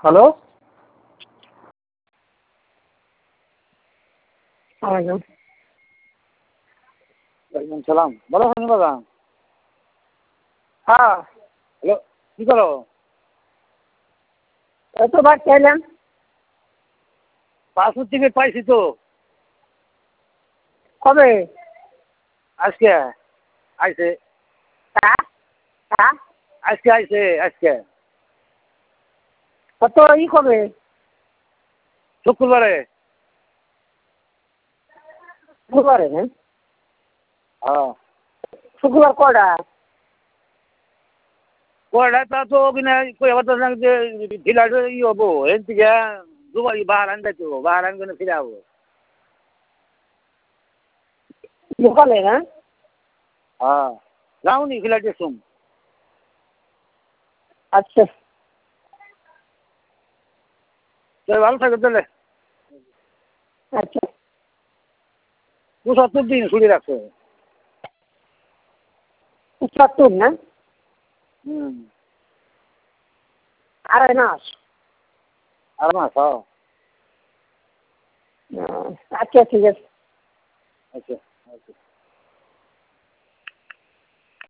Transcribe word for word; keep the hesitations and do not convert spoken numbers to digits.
Hello. ওয়ালাইকুম। ওয়ালাইকুম সালাম। ভালো আছেন দাদা? হ্যাঁ। হ্যালো, কি করো? এই তো ভাত খাইলাম। পাসপোর্ট টিকিট পাইছি তো। কবে? আজকে আইছে। হ্যাঁ হ্যাঁ। আজকে আইছে আজকে। কত ই কবে? শুক্রবারে। শুক্রবারে হ্যাঁ। হ্যাঁ। শুক্রবার কটা? কয়টা তা তো ওখানে কই আবার তো যে ফ্লাইট ই হবো এর থেকে দুবাই বাহারান যাইতে হবো, বাহারান করে ফিরে যাবো। সকালে হ্যাঁ। হ্যাঁ, যাওনি ফ্লাইটে শুন। আচ্ছা। তাহলে ভালো থাকে তাহলে। আচ্ছা। পঁচাত্তর দিন ছুটি রাখছে। পঁচাত্তর না? হুম। আড়াই মাস। আর মাস হ্যাঁ। আচ্ছা ঠিক আছে। আচ্ছা আচ্ছা।